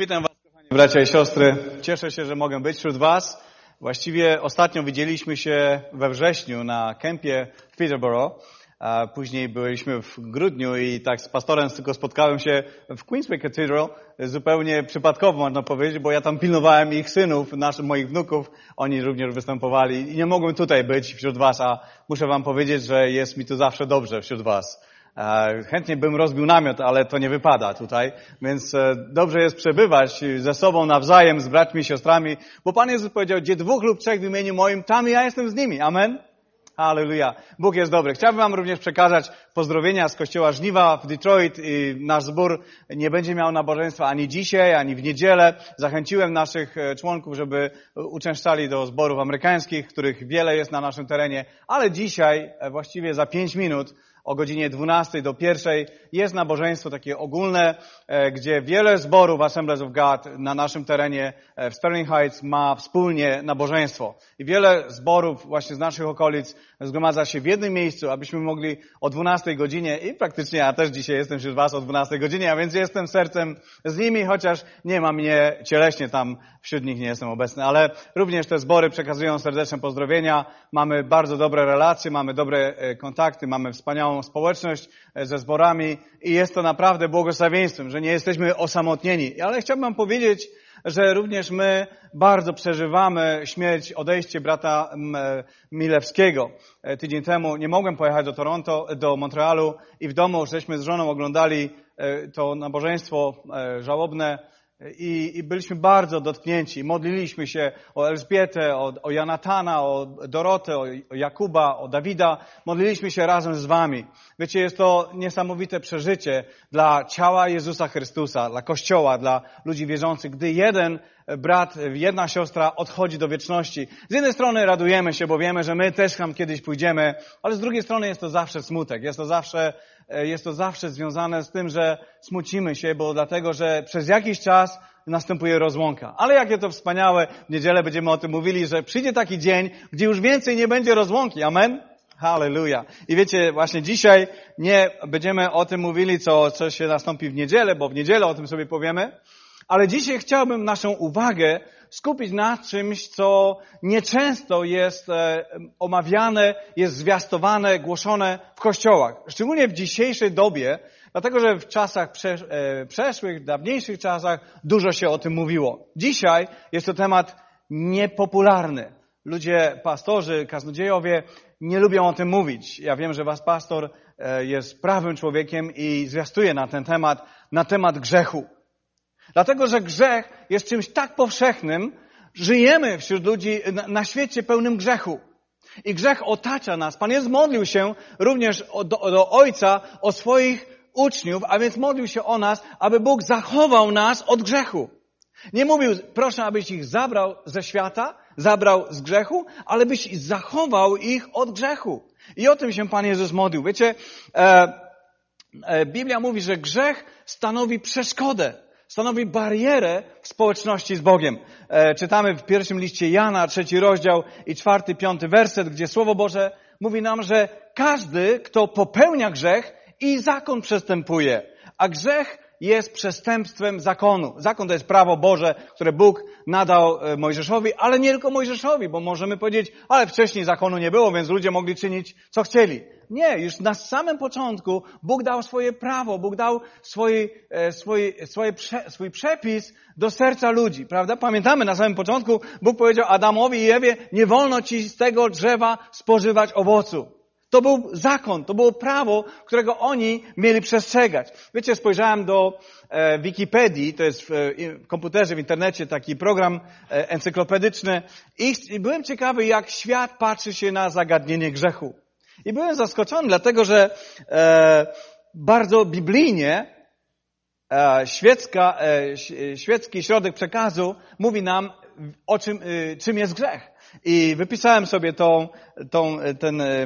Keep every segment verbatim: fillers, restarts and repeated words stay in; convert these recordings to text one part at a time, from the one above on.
Witam Was, kochani bracia i siostry. Cieszę się, że mogę być wśród Was. Właściwie ostatnio widzieliśmy się we wrześniu na kempie w Peterborough. A później byliśmy w grudniu i tak z pastorem tylko spotkałem się w Queensway Cathedral. Zupełnie przypadkowo można powiedzieć, bo ja tam pilnowałem ich synów, naszych, moich wnuków. Oni również występowali i nie mogłem tutaj być wśród Was, a muszę Wam powiedzieć, że jest mi tu zawsze dobrze wśród Was. Chętnie bym rozbił namiot, ale to nie wypada tutaj, więc dobrze jest przebywać ze sobą nawzajem, z braćmi i siostrami, bo Pan Jezus powiedział, gdzie dwóch lub trzech w imieniu moim, tam ja jestem z nimi. Amen? Halleluja. Bóg jest dobry. Chciałbym Wam również przekazać pozdrowienia z Kościoła Żniwa w Detroit. I nasz zbór nie będzie miał nabożeństwa ani dzisiaj, ani w niedzielę. Zachęciłem naszych członków, żeby uczęszczali do zborów amerykańskich, których wiele jest na naszym terenie, ale dzisiaj, właściwie za pięć minut, o godzinie dwunastej do pierwszej jest nabożeństwo takie ogólne, gdzie wiele zborów Assemblies of God na naszym terenie w Sterling Heights ma wspólnie nabożeństwo. I wiele zborów właśnie z naszych okolic zgromadza się w jednym miejscu, abyśmy mogli o dwunastej godzinie i praktycznie ja też dzisiaj jestem wśród Was o dwunastej godzinie, a więc jestem sercem z nimi, chociaż nie ma mnie cieleśnie tam, wśród nich nie jestem obecny, ale również te zbory przekazują serdeczne pozdrowienia. Mamy bardzo dobre relacje, mamy dobre kontakty, mamy wspaniałą społeczność ze zborami i jest to naprawdę błogosławieństwem, że nie jesteśmy osamotnieni. Ale chciałbym Wam powiedzieć, że również my bardzo przeżywamy śmierć, odejście brata Milewskiego. Tydzień temu nie mogłem pojechać do Toronto, do Montrealu i w domu żeśmy z żoną oglądali to nabożeństwo żałobne i, i byliśmy bardzo dotknięci. Modliliśmy się o Elżbietę, o, o Jonatana, o Dorotę, o, o Jakuba, o Dawida. Modliliśmy się razem z Wami. Wiecie, jest to niesamowite przeżycie dla ciała Jezusa Chrystusa, dla Kościoła, dla ludzi wierzących, gdy jeden brat, jedna siostra odchodzi do wieczności. Z jednej strony radujemy się, bo wiemy, że my też tam kiedyś pójdziemy, ale z drugiej strony jest to zawsze smutek. Jest to zawsze, jest to zawsze związane z tym, że smucimy się, bo dlatego, że przez jakiś czas następuje rozłąka. Ale jakie to wspaniałe, w niedzielę będziemy o tym mówili, że przyjdzie taki dzień, gdzie już więcej nie będzie rozłąki. Amen? Halleluja. I wiecie, właśnie dzisiaj nie będziemy o tym mówili, co, co się nastąpi w niedzielę, bo w niedzielę o tym sobie powiemy. Ale dzisiaj chciałbym naszą uwagę skupić na czymś, co nieczęsto jest e, omawiane, jest zwiastowane, głoszone w kościołach. Szczególnie w dzisiejszej dobie, dlatego że w czasach prze, e, przeszłych, dawniejszych czasach dużo się o tym mówiło. Dzisiaj jest to temat niepopularny. Ludzie, pastorzy, kaznodziejowie nie lubią o tym mówić. Ja wiem, że was pastor e, jest prawym człowiekiem i zwiastuje na ten temat, na temat grzechu. Dlatego, że grzech jest czymś tak powszechnym, żyjemy wśród ludzi na, na świecie pełnym grzechu. I grzech otacza nas. Pan Jezus modlił się również do, do Ojca o swoich uczniów, a więc modlił się o nas, aby Bóg zachował nas od grzechu. Nie mówił, proszę, abyś ich zabrał ze świata, zabrał z grzechu, ale byś zachował ich od grzechu. I o tym się Pan Jezus modlił. Wiecie, e, e, Biblia mówi, że grzech stanowi przeszkodę. Stanowi barierę w społeczności z Bogiem. E, czytamy w pierwszym liście Jana, trzeci rozdział i czwarty, piąty werset, gdzie Słowo Boże mówi nam, że każdy, kto popełnia grzech i zakon przestępuje, a grzech jest przestępstwem zakonu. Zakon to jest prawo Boże, które Bóg nadał Mojżeszowi, ale nie tylko Mojżeszowi, bo możemy powiedzieć, ale wcześniej zakonu nie było, więc ludzie mogli czynić, co chcieli. Nie, już na samym początku Bóg dał swoje prawo, Bóg dał swój, swój, swój, swój przepis do serca ludzi, prawda? Pamiętamy, na samym początku Bóg powiedział Adamowi i Ewie, nie wolno ci z tego drzewa spożywać owocu. To był zakon, to było prawo, którego oni mieli przestrzegać. Wiecie, spojrzałem do e, Wikipedii, to jest w, e, w komputerze, w internecie taki program e, encyklopedyczny i, i byłem ciekawy, jak świat patrzy się na zagadnienie grzechu. I byłem zaskoczony, dlatego że e, bardzo biblijnie e, świecka, e, świecki środek przekazu mówi nam, o czym, e, czym jest grzech. I wypisałem sobie tą, tą, ten, e, e,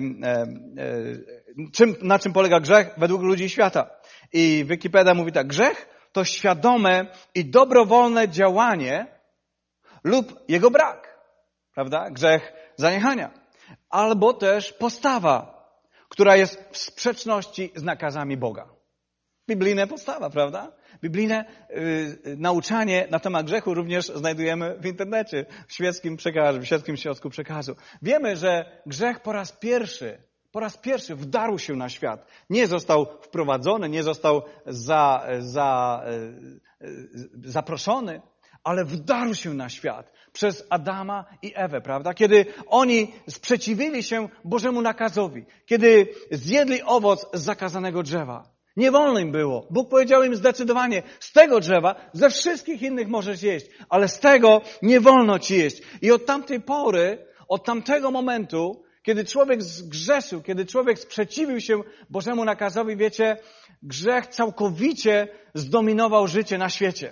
czym, na czym polega grzech według ludzi świata. I Wikipedia mówi tak, grzech to świadome i dobrowolne działanie lub jego brak. Prawda? Grzech zaniechania. Albo też postawa, która jest w sprzeczności z nakazami Boga. Biblijna podstawa, prawda? Biblijne y, nauczanie na temat grzechu również znajdujemy w internecie, w świeckim przekazie, w świeckim środku przekazu. Wiemy, że grzech po raz pierwszy, po raz pierwszy wdarł się na świat. Nie został wprowadzony, nie został za, za, y, y, zaproszony, ale wdarł się na świat przez Adama i Ewę, prawda? Kiedy oni sprzeciwili się Bożemu nakazowi, kiedy zjedli owoc z zakazanego drzewa. Nie wolno im było. Bóg powiedział im zdecydowanie, z tego drzewa, ze wszystkich innych możesz jeść, ale z tego nie wolno ci jeść. I od tamtej pory, od tamtego momentu, kiedy człowiek zgrzeszył, kiedy człowiek sprzeciwił się Bożemu nakazowi, wiecie, grzech całkowicie zdominował życie na świecie.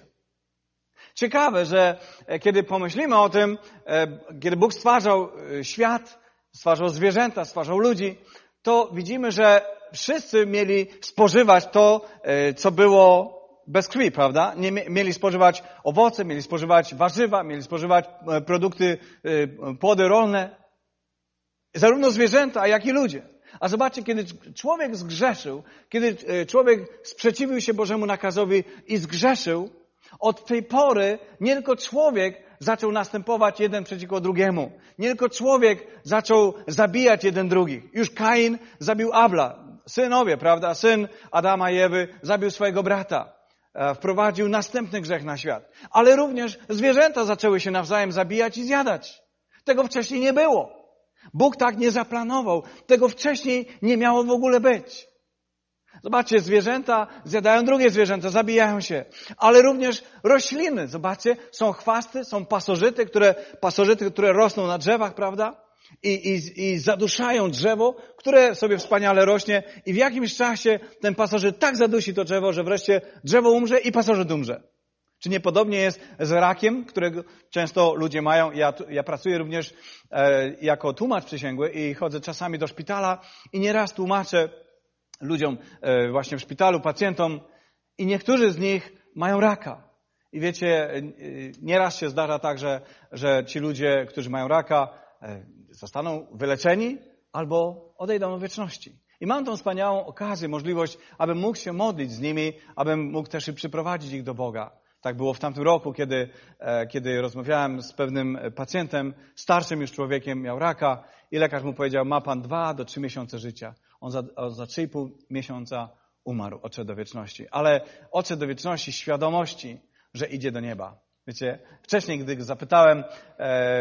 Ciekawe, że kiedy pomyślimy o tym, kiedy Bóg stwarzał świat, stwarzał zwierzęta, stwarzał ludzi, to widzimy, że wszyscy mieli spożywać to, co było bez krwi, prawda? Nie mieli spożywać owoce, mieli spożywać warzywa, mieli spożywać produkty, płody rolne. Zarówno zwierzęta, jak i ludzie. A zobaczcie, kiedy człowiek zgrzeszył, kiedy człowiek sprzeciwił się Bożemu nakazowi i zgrzeszył, od tej pory nie tylko człowiek zaczął następować jeden przeciwko drugiemu. Nie tylko człowiek zaczął zabijać jeden drugich. Już Kain zabił Abla. Synowie, prawda? Syn Adama i Ewy zabił swojego brata. Wprowadził następny grzech na świat. Ale również zwierzęta zaczęły się nawzajem zabijać i zjadać. Tego wcześniej nie było. Bóg tak nie zaplanował. Tego wcześniej nie miało w ogóle być. Zobaczcie, zwierzęta zjadają drugie zwierzęta, zabijają się. Ale również rośliny, zobaczcie, są chwasty, są pasożyty, które, pasożyty, które rosną na drzewach, prawda? I, i, i zaduszają drzewo, które sobie wspaniale rośnie i w jakimś czasie ten pasożyt tak zadusi to drzewo, że wreszcie drzewo umrze i pasożyt umrze. Czy nie podobnie jest z rakiem, którego często ludzie mają? Ja, ja pracuję również e, jako tłumacz przysięgły i chodzę czasami do szpitala i nieraz tłumaczę ludziom e, właśnie w szpitalu, pacjentom i niektórzy z nich mają raka. I wiecie, e, nieraz się zdarza tak, że, że ci ludzie, którzy mają raka, e, zostaną wyleczeni albo odejdą do wieczności. I mam tą wspaniałą okazję, możliwość, abym mógł się modlić z nimi, abym mógł też i przyprowadzić ich do Boga. Tak było w tamtym roku, kiedy, kiedy rozmawiałem z pewnym pacjentem, starszym już człowiekiem, miał raka i lekarz mu powiedział, ma pan dwa do trzy miesiące życia. On za, za trzy i pół miesiąca umarł, odszedł do wieczności. Ale odszedł do wieczności świadomości, że idzie do nieba. Wiecie, wcześniej, gdy go zapytałem, e,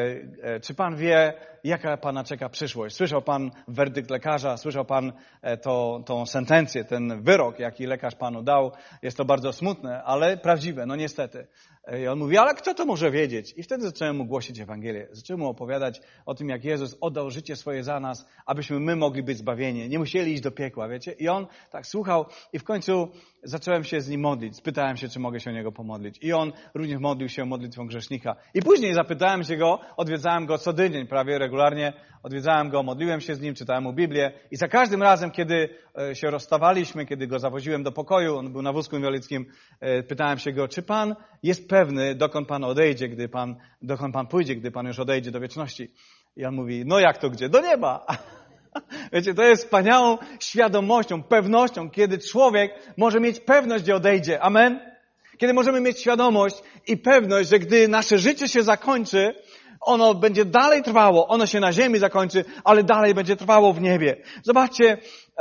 e, czy pan wie, jaka pana czeka przyszłość? Słyszał pan werdykt lekarza, słyszał pan e, to, tą sentencję, ten wyrok, jaki lekarz panu dał. Jest to bardzo smutne, ale prawdziwe, no niestety. I on mówi, ale kto to może wiedzieć? I wtedy zacząłem mu głosić Ewangelię. Zacząłem mu opowiadać o tym, jak Jezus oddał życie swoje za nas, abyśmy my mogli być zbawieni. Nie musieli iść do piekła, wiecie? I on tak słuchał i w końcu zacząłem się z nim modlić. Spytałem się, czy mogę się o niego pomodlić. I on również modlił się modlitwą grzesznika. I później zapytałem się go, odwiedzałem go co tydzień, prawie regularnie. Odwiedzałem go, modliłem się z nim, czytałem mu Biblię. I za każdym razem, kiedy się rozstawaliśmy, kiedy go zawoziłem do pokoju, on był na wózku inwalidzkim, pytałem się go, czy pan jest pewny, dokąd pan odejdzie, gdy pan, dokąd pan pójdzie, gdy pan już odejdzie do wieczności. I on mówi, no jak to gdzie? Do nieba. Wiecie, to jest wspaniałą świadomością, pewnością, kiedy człowiek może mieć pewność, gdzie odejdzie. Amen? Kiedy możemy mieć świadomość i pewność, że gdy nasze życie się zakończy, ono będzie dalej trwało, ono się na ziemi zakończy, ale dalej będzie trwało w niebie. Zobaczcie,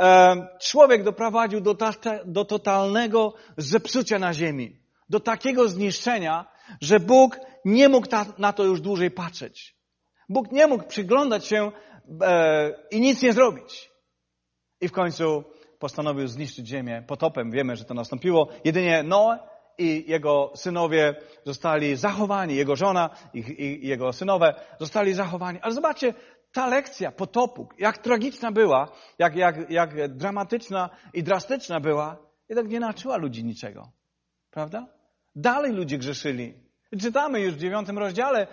człowiek doprowadził do, ta, do totalnego zepsucia na ziemi. Do takiego zniszczenia, że Bóg nie mógł ta, na to już dłużej patrzeć. Bóg nie mógł przyglądać się e, i nic nie zrobić. I w końcu postanowił zniszczyć ziemię potopem. Wiemy, że to nastąpiło. Jedynie Noe i jego synowie zostali zachowani. Jego żona i, i jego synowe zostali zachowani. Ale zobaczcie, ta lekcja potopu, jak tragiczna była, jak, jak, jak dramatyczna i drastyczna była, jednak nie nauczyła ludzi niczego. Prawda? Dalej ludzie grzeszyli. Czytamy już w dziewiątym rozdziale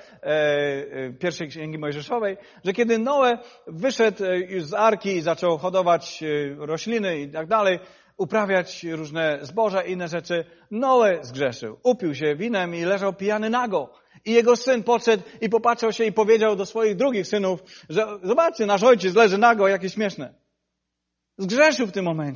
e, pierwszej Księgi Mojżeszowej, że kiedy Noe wyszedł już z arki i zaczął hodować rośliny i tak dalej, uprawiać różne zboża i inne rzeczy, Noe zgrzeszył. Upił się winem i leżał pijany nago. I jego syn podszedł i popatrzał się i powiedział do swoich drugich synów, że zobaczcie, nasz ojciec leży nago, jakie śmieszne. Zgrzeszył w tym momencie.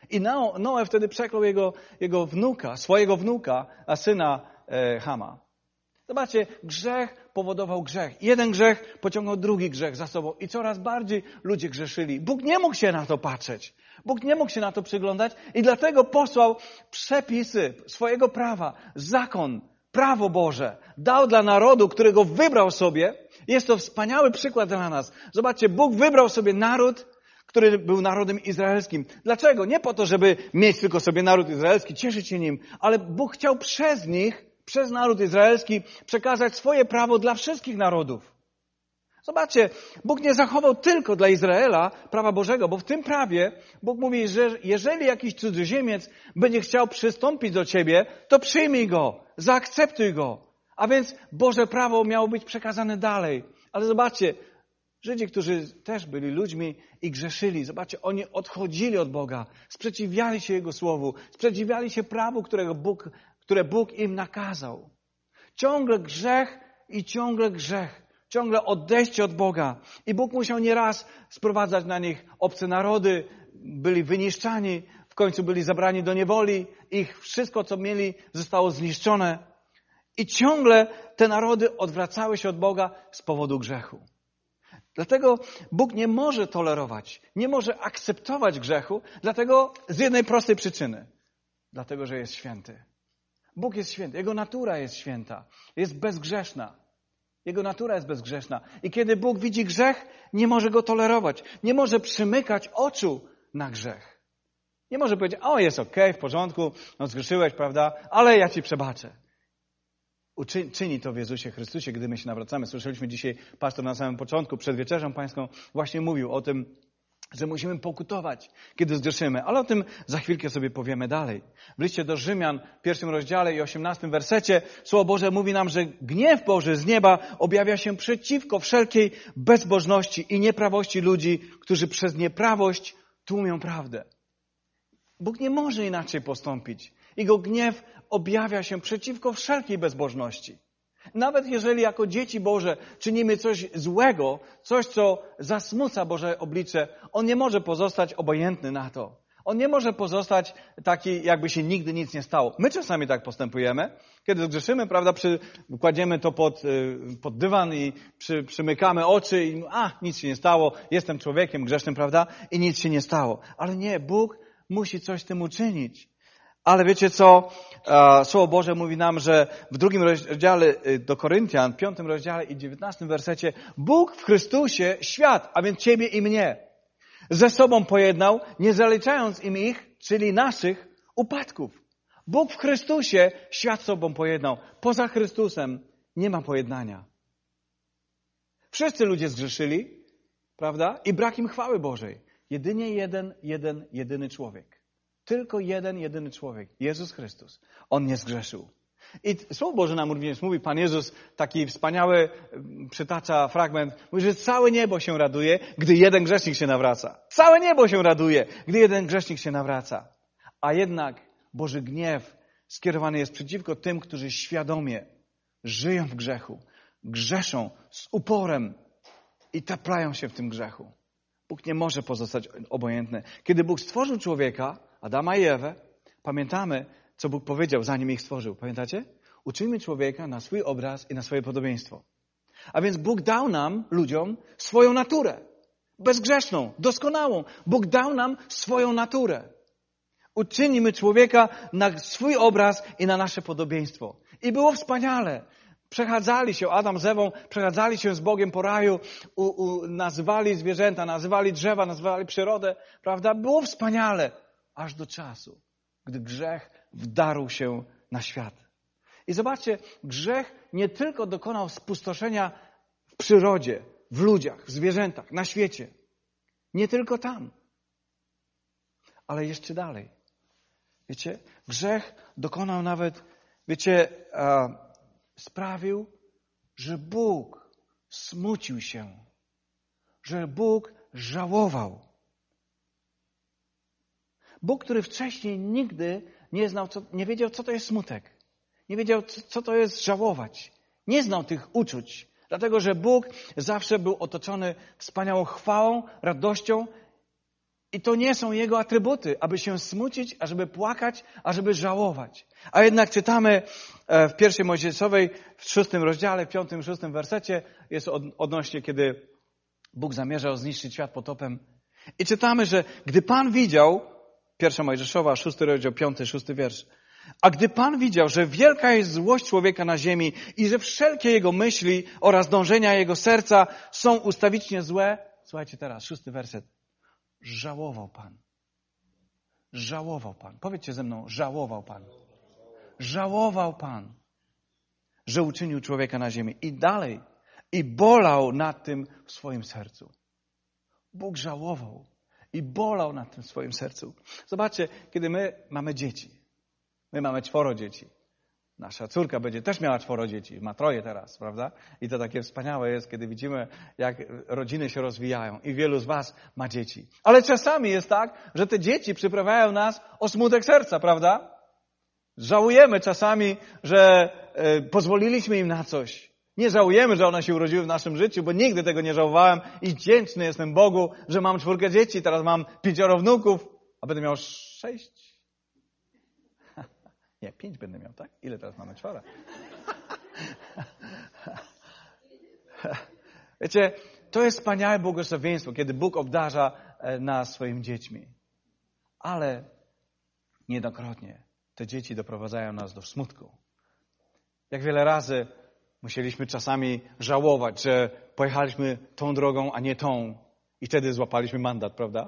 I Noe, Noe wtedy przeklął jego, jego wnuka, swojego wnuka, a syna e, Chama. Zobaczcie, grzech powodował grzech. Jeden grzech pociągnął drugi grzech za sobą i coraz bardziej ludzie grzeszyli. Bóg nie mógł się na to patrzeć. Bóg nie mógł się na to przyglądać i dlatego posłał przepisy swojego prawa, zakon, prawo Boże. Dał dla narodu, którego wybrał sobie. Jest to wspaniały przykład dla nas. Zobaczcie, Bóg wybrał sobie naród, który był narodem izraelskim. Dlaczego? Nie po to, żeby mieć tylko sobie naród izraelski, cieszyć się nim, ale Bóg chciał przez nich, przez naród izraelski przekazać swoje prawo dla wszystkich narodów. Zobaczcie, Bóg nie zachował tylko dla Izraela prawa Bożego, bo w tym prawie Bóg mówi, że jeżeli jakiś cudzoziemiec będzie chciał przystąpić do ciebie, to przyjmij go, zaakceptuj go. A więc Boże prawo miało być przekazane dalej. Ale zobaczcie, Żydzi, którzy też byli ludźmi i grzeszyli, zobaczcie, oni odchodzili od Boga, sprzeciwiali się Jego Słowu, sprzeciwiali się prawu, którego Bóg, które Bóg im nakazał. Ciągle grzech i ciągle grzech, ciągle odejście od Boga. I Bóg musiał nieraz sprowadzać na nich obce narody, byli wyniszczani, w końcu byli zabrani do niewoli, ich wszystko, co mieli, zostało zniszczone. I ciągle te narody odwracały się od Boga z powodu grzechu. Dlatego Bóg nie może tolerować, nie może akceptować grzechu, dlatego z jednej prostej przyczyny. Dlatego, że jest święty. Bóg jest święty, Jego natura jest święta, jest bezgrzeszna. Jego natura jest bezgrzeszna. I kiedy Bóg widzi grzech, nie może go tolerować. Nie może przymykać oczu na grzech. Nie może powiedzieć, o jest okej, w porządku, no zgrzeszyłeś, prawda, ale ja Ci przebaczę. Uczy, czyni to w Jezusie Chrystusie, gdy my się nawracamy. Słyszeliśmy dzisiaj, pastor na samym początku, przed wieczerzą pańską, właśnie mówił o tym, że musimy pokutować, kiedy zgrzeszymy. Ale o tym za chwilkę sobie powiemy dalej. W liście do Rzymian, w pierwszym rozdziale i osiemnastym wersecie, Słowo Boże mówi nam, że gniew Boży z nieba objawia się przeciwko wszelkiej bezbożności i nieprawości ludzi, którzy przez nieprawość tłumią prawdę. Bóg nie może inaczej postąpić. Jego gniew objawia się przeciwko wszelkiej bezbożności. Nawet jeżeli jako dzieci Boże czynimy coś złego, coś, co zasmuca Boże oblicze, On nie może pozostać obojętny na to. On nie może pozostać taki, jakby się nigdy nic nie stało. My czasami tak postępujemy. Kiedy zgrzeszymy, prawda, przy, kładziemy to pod, pod dywan i przy, przymykamy oczy i a, nic się nie stało, jestem człowiekiem grzesznym, prawda, i nic się nie stało. Ale nie, Bóg musi coś z tym uczynić. Ale wiecie co? Słowo Boże mówi nam, że w drugim rozdziale do Koryntian, piątym rozdziale i dziewiętnastym wersecie, Bóg w Chrystusie świat, a więc ciebie i mnie, ze sobą pojednał, nie zaliczając im ich, czyli naszych, upadków. Bóg w Chrystusie świat z sobą pojednał. Poza Chrystusem nie ma pojednania. Wszyscy ludzie zgrzeszyli, prawda? I brak im chwały Bożej. Jedynie jeden, jeden, jedyny człowiek. Tylko jeden, jedyny człowiek. Jezus Chrystus. On nie zgrzeszył. I Słowo Boże nam również mówi, Pan Jezus taki wspaniały przytacza fragment, mówi, że całe niebo się raduje, gdy jeden grzesznik się nawraca. Całe niebo się raduje, gdy jeden grzesznik się nawraca. A jednak Boży gniew skierowany jest przeciwko tym, którzy świadomie żyją w grzechu, grzeszą z uporem i taplają się w tym grzechu. Bóg nie może pozostać obojętny. Kiedy Bóg stworzył człowieka, Adama i Ewę, pamiętamy, co Bóg powiedział, zanim ich stworzył. Pamiętacie? Uczyńmy człowieka na swój obraz i na swoje podobieństwo. A więc Bóg dał nam, ludziom, swoją naturę. Bezgrzeszną, doskonałą. Bóg dał nam swoją naturę. Uczynimy człowieka na swój obraz i na nasze podobieństwo. I było wspaniale. Przechadzali się, Adam z Ewą, przechadzali się z Bogiem po raju, u, u, nazywali zwierzęta, nazywali drzewa, nazywali przyrodę, prawda? Było wspaniale, aż do czasu, gdy grzech wdarł się na świat. I zobaczcie, grzech nie tylko dokonał spustoszenia w przyrodzie, w ludziach, w zwierzętach, na świecie. Nie tylko tam, ale jeszcze dalej. Wiecie, grzech dokonał nawet, wiecie, a, sprawił, że Bóg smucił się, że Bóg żałował. Bóg, który wcześniej nigdy nie znał, co, nie wiedział, co to jest smutek. Nie wiedział, co, co to jest żałować. Nie znał tych uczuć. Dlatego, że Bóg zawsze był otoczony wspaniałą chwałą, radością I to nie są Jego atrybuty, aby się smucić, ażeby płakać, ażeby żałować. A jednak czytamy w pierwszej Mojżeszowej, w szóstym rozdziale, w piątym, szóstym wersecie, jest odnośnie, kiedy Bóg zamierzał zniszczyć świat potopem. I czytamy, że gdy Pan widział, pierwsza Mojżeszowa, szósty rozdział, piąty, szósty wiersz, a gdy Pan widział, że wielka jest złość człowieka na ziemi i że wszelkie jego myśli oraz dążenia jego serca są ustawicznie złe, słuchajcie teraz, szósty werset, żałował Pan. Żałował Pan. Powiedzcie ze mną, żałował Pan. Żałował Pan, że uczynił człowieka na ziemi. I dalej, i bolał nad tym w swoim sercu. Bóg żałował i bolał nad tym w swoim sercu. Zobaczcie, kiedy my mamy dzieci. My mamy czworo dzieci. Nasza córka będzie też miała czworo dzieci. Ma troje teraz, prawda? I to takie wspaniałe jest, kiedy widzimy, jak rodziny się rozwijają. I wielu z was ma dzieci. Ale czasami jest tak, że te dzieci przyprawiają nas o smutek serca, prawda? Żałujemy czasami, że y, pozwoliliśmy im na coś. Nie żałujemy, że one się urodziły w naszym życiu, bo nigdy tego nie żałowałem i wdzięczny jestem Bogu, że mam czwórkę dzieci, teraz mam pięcioro wnuków, a będę miał sześć. Nie, pięć będę miał, tak? Ile teraz mamy? Czworo. Wiecie, to jest wspaniałe błogosławieństwo, kiedy Bóg obdarza nas swoimi dziećmi. Ale niejednokrotnie te dzieci doprowadzają nas do smutku. Jak wiele razy musieliśmy czasami żałować, że pojechaliśmy tą drogą, a nie tą. I wtedy złapaliśmy mandat, prawda?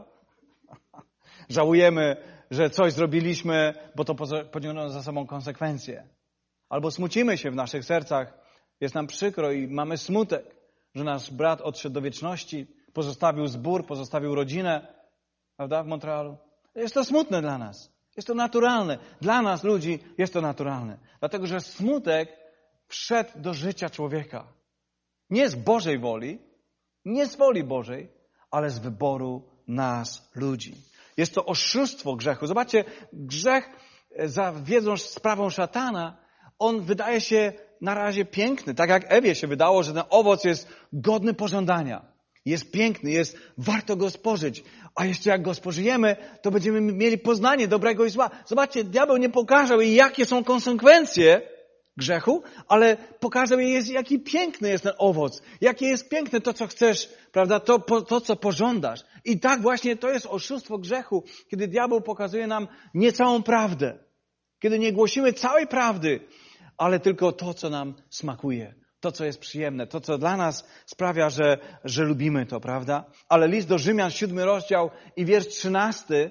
Żałujemy, że coś zrobiliśmy, bo to pociągnęło za sobą konsekwencje. Albo smucimy się w naszych sercach. Jest nam przykro i mamy smutek, że nasz brat odszedł do wieczności, pozostawił zbór, pozostawił rodzinę, prawda, w Montrealu. Jest to smutne dla nas. Jest to naturalne. Dla nas, ludzi, jest to naturalne. Dlatego, że smutek wszedł do życia człowieka. Nie z Bożej woli, nie z woli Bożej, ale z wyboru nas, ludzi. Jest to oszustwo grzechu. Zobaczcie, grzech za wiedzą sprawą szatana, on wydaje się na razie piękny. Tak jak Ewie się wydało, że ten owoc jest godny pożądania. Jest piękny, jest warto go spożyć. A jeszcze jak go spożyjemy, to będziemy mieli poznanie dobrego i zła. Zobaczcie, diabeł nie pokazał jej, jakie są konsekwencje grzechu, ale pokazał jej, jaki piękny jest ten owoc. Jakie jest piękne to, co chcesz, prawda? To, to, co pożądasz. I tak właśnie to jest oszustwo grzechu, kiedy diabeł pokazuje nam nie całą prawdę. Kiedy nie głosimy całej prawdy, ale tylko to, co nam smakuje. To, co jest przyjemne. To, co dla nas sprawia, że, że lubimy to, prawda? Ale list do Rzymian, siódmy rozdział i wiersz trzynasty,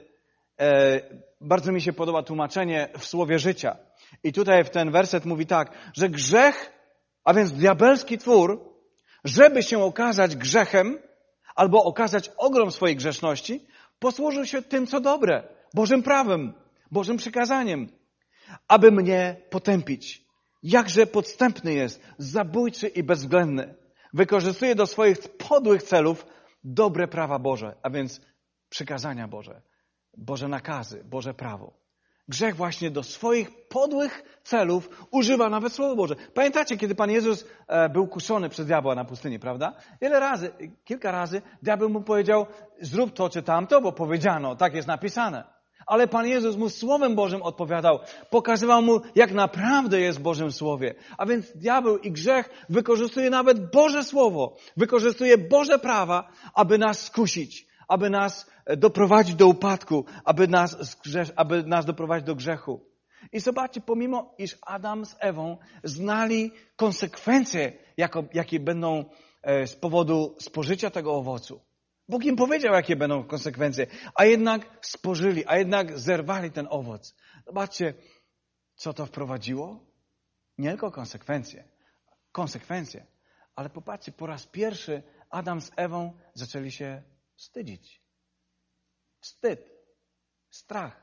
e, bardzo mi się podoba tłumaczenie w słowie życia. I tutaj w ten werset mówi tak, że grzech, a więc diabelski twór, żeby się okazać grzechem albo okazać ogrom swojej grzeszności, posłużył się tym, co dobre, Bożym prawem, Bożym przykazaniem, aby mnie potępić. Jakże podstępny jest, zabójczy i bezwzględny. Wykorzystuje do swoich podłych celów dobre prawa Boże, a więc przykazania Boże, Boże nakazy, Boże prawo. Grzech właśnie do swoich podłych celów używa nawet Słowo Boże. Pamiętacie, kiedy Pan Jezus był kuszony przez diabła na pustyni, prawda? Wiele razy, kilka razy diabeł mu powiedział, zrób to czy tamto, bo powiedziano, tak jest napisane. Ale Pan Jezus mu Słowem Bożym odpowiadał, pokazywał mu, jak naprawdę jest w Bożym Słowie. A więc diabeł i grzech wykorzystuje nawet Boże Słowo, wykorzystuje Boże prawa, aby nas skusić, aby nas doprowadzić do upadku, aby nas, aby nas doprowadzić do grzechu. I zobaczcie, pomimo iż Adam z Ewą znali konsekwencje, jakie będą z powodu spożycia tego owocu. Bóg im powiedział, jakie będą konsekwencje, a jednak spożyli, a jednak zerwali ten owoc. Zobaczcie, co to wprowadziło? Nie tylko konsekwencje, konsekwencje, ale popatrzcie, po raz pierwszy Adam z Ewą zaczęli się wstydzić. Wstyd, strach.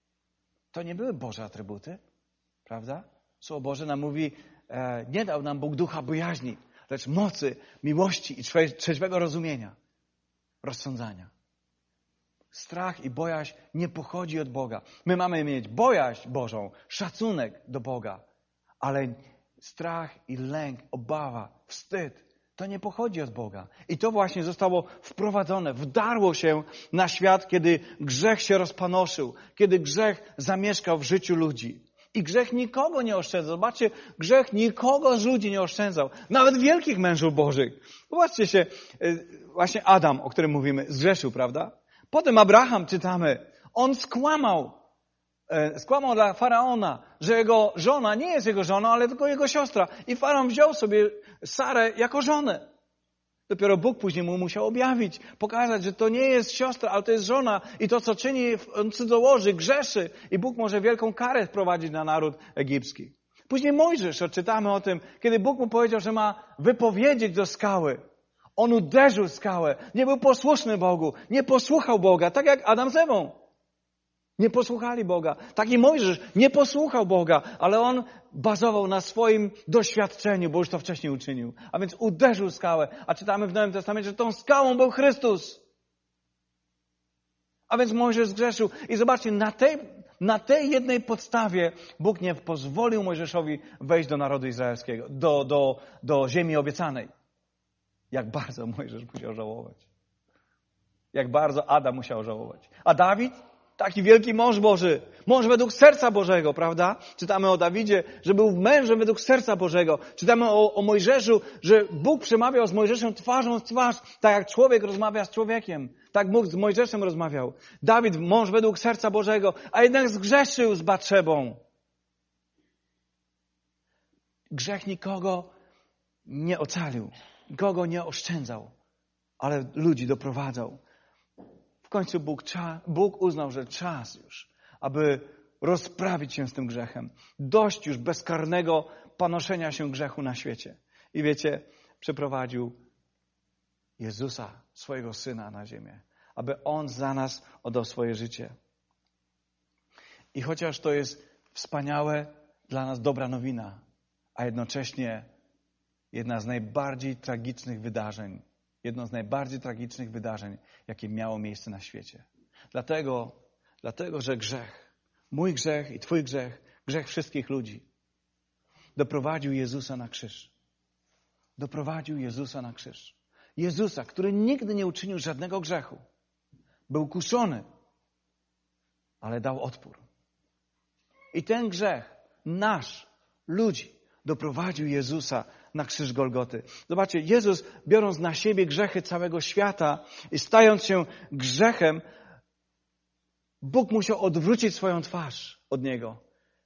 To nie były Boże atrybuty, prawda? Słowo Boże nam mówi, e, nie dał nam Bóg ducha bojaźni, lecz mocy, miłości i trzeźwego rozumienia. Rozsądzania. Strach i bojaźń nie pochodzi od Boga. My mamy mieć bojaźń Bożą, szacunek do Boga, ale strach i lęk, obawa, wstyd To nie pochodzi od Boga. I to właśnie zostało wprowadzone, wdarło się na świat, kiedy grzech się rozpanoszył, kiedy grzech zamieszkał w życiu ludzi. I grzech nikogo nie oszczędzał. Zobaczcie, grzech nikogo z ludzi nie oszczędzał. Nawet wielkich mężów bożych. Zobaczcie się, właśnie Adam, o którym mówimy, zgrzeszył, prawda? Potem Abraham, czytamy, on skłamał. Skłamał dla Faraona, że jego żona nie jest jego żoną, ale tylko jego siostra. I Faraon wziął sobie Sarę jako żonę. Dopiero Bóg później mu musiał objawić, pokazać, że to nie jest siostra, ale to jest żona. I to, co czyni, on cudzołoży, grzeszy. I Bóg może wielką karę wprowadzić na naród egipski. Później Mojżesz, odczytamy o tym, kiedy Bóg mu powiedział, że ma wypowiedzieć do skały. On uderzył skałę. Nie był posłuszny Bogu. Nie posłuchał Boga, tak jak Adam z Ewą. Nie posłuchali Boga. Taki Mojżesz nie posłuchał Boga, ale on bazował na swoim doświadczeniu, bo już to wcześniej uczynił. A więc uderzył skałę. A czytamy w Nowym Testamencie, że tą skałą był Chrystus. A więc Mojżesz zgrzeszył. I zobaczcie, na tej, na tej jednej podstawie Bóg nie pozwolił Mojżeszowi wejść do narodu izraelskiego, do, do, do ziemi obiecanej. Jak bardzo Mojżesz musiał żałować. Jak bardzo Adam musiał żałować. A Dawid? Taki wielki mąż Boży. Mąż według serca Bożego, prawda? Czytamy o Dawidzie, że był mężem według serca Bożego. Czytamy o, o Mojżeszu, że Bóg przemawiał z Mojżeszem twarzą w twarz, tak jak człowiek rozmawia z człowiekiem. Tak Bóg z Mojżeszem rozmawiał. Dawid, mąż według serca Bożego, a jednak zgrzeszył z Batszebą. Grzech nikogo nie ocalił, nikogo nie oszczędzał, ale ludzi doprowadzał. W końcu Bóg, Bóg uznał, że czas już, aby rozprawić się z tym grzechem. Dość już bezkarnego panoszenia się grzechu na świecie. I wiecie, przeprowadził Jezusa, swojego Syna na ziemię, aby On za nas oddał swoje życie. I chociaż to jest wspaniałe dla nas dobra nowina, a jednocześnie jedna z najbardziej tragicznych wydarzeń, jedno z najbardziej tragicznych wydarzeń, jakie miało miejsce na świecie. Dlatego, dlatego, że grzech, mój grzech i Twój grzech, grzech wszystkich ludzi, doprowadził Jezusa na krzyż. Doprowadził Jezusa na krzyż. Jezusa, który nigdy nie uczynił żadnego grzechu. Był kuszony, ale dał odpór. I ten grzech, nasz, ludzi, doprowadził Jezusa na krzyż Golgoty. Zobaczcie, Jezus, biorąc na siebie grzechy całego świata i stając się grzechem, Bóg musiał odwrócić swoją twarz od Niego.